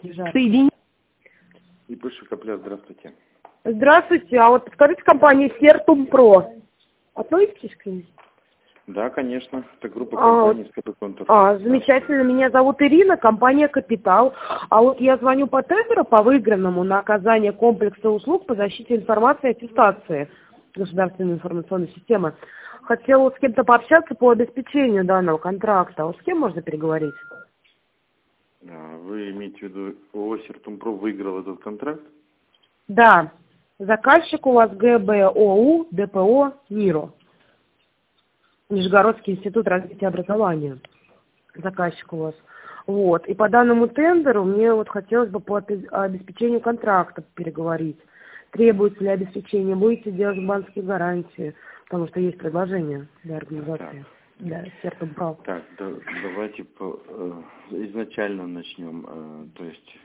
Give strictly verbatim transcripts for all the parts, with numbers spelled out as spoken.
Соедини. И Пыша Капля, здравствуйте. Здравствуйте, а вот подскажите, компания Сертум-Про относитесь к ней? Да, конечно. Это группа А, компаний Скопиконтов. а, замечательно. Меня зовут Ирина, компания «Капитал». А вот я звоню по тендеру, по выигранному на оказание комплекса услуг по защите информации и аттестации государственной информационной системы. Хотела с кем-то пообщаться по обеспечению данного контракта. Вот с кем можно переговорить? А, Вы имеете в виду ООО «Сертумпро» выиграл этот контракт? Да. Заказчик у вас ГБОУ ДПО МИРО. Нижегородский институт развития образования. Заказчик у вас. Вот. И по данному тендеру мне вот хотелось бы по обеспечению контракта переговорить. Требуется ли обеспечение? Будете делать банковские гарантии? Потому что есть предложение для организации. Так. Да, Сертум-Про. Так, да, давайте по, э, изначально начнем. Э, то есть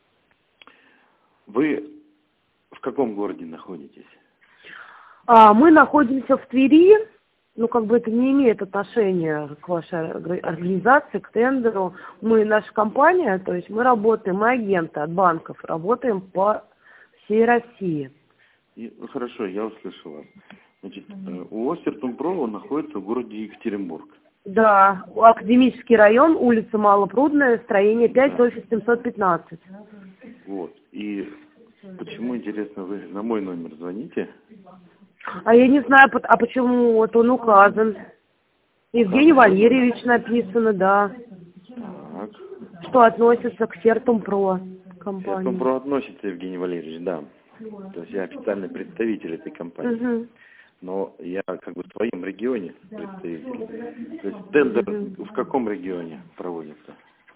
вы в каком городе находитесь? А, мы находимся в Твери. Ну, как бы это не имеет отношения к вашей организации, к тендеру. Мы, наша компания, то есть мы работаем, мы агенты от банков, работаем по всей России. И, ну, хорошо, я услышал вас. Значит, э, ООО «Сертумпро» находится в городе Екатеринбург. Да, Академический район, улица Малопрудная, строение пять, Да. офис семьсот пятнадцать. Вот. И почему, интересно, вы на мой номер звоните? А я не знаю, пот- а почему вот он указан. Евгений Указан? Валерьевич написано, да. Так. Что относится к Сертум-Про компании. Сертумпро относится, Евгений Валерьевич, да. То есть я официальный представитель этой компании. Угу. Но я как бы в своем регионе представитель. То есть тендер Угу. в каком регионе проводится?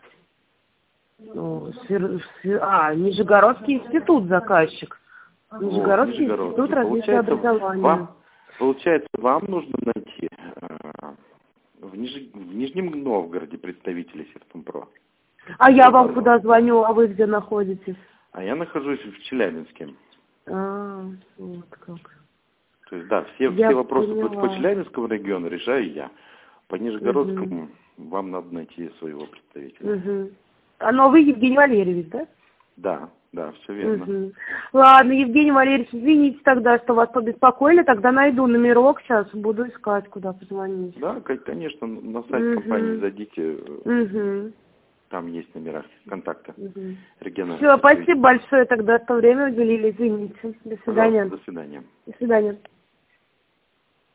Ну, Сер- Сер- А, Нижегородский институт заказчик. Нижегородский Вот, институт развития Получается, образования. вам, получается, вам нужно найти э, в, Ниж... в Нижнем Новгороде представителей Сертумпро. А я Вот вам оно. куда звоню, а вы где находитесь? А я нахожусь в Челябинске. А, вот как. То есть, да, все, Я все вопросы по, поняла. по Челябинскому региону решаю я. По Нижегородскому Угу. вам надо найти своего представителя. Угу. А, но вы Евгений Валерьевич, да? Да, да, все верно. Угу. Ладно, Евгений Валерьевич, извините тогда, что вас побеспокоили, тогда найду номерок сейчас, буду искать, куда позвонить. Да, кон- конечно, на сайт Угу. компании зайдите, Угу. там есть номера контакта Угу. регионального Все, представителя. спасибо большое, тогда что время уделили, извините. До свидания. Пожалуйста, до свидания. До свидания.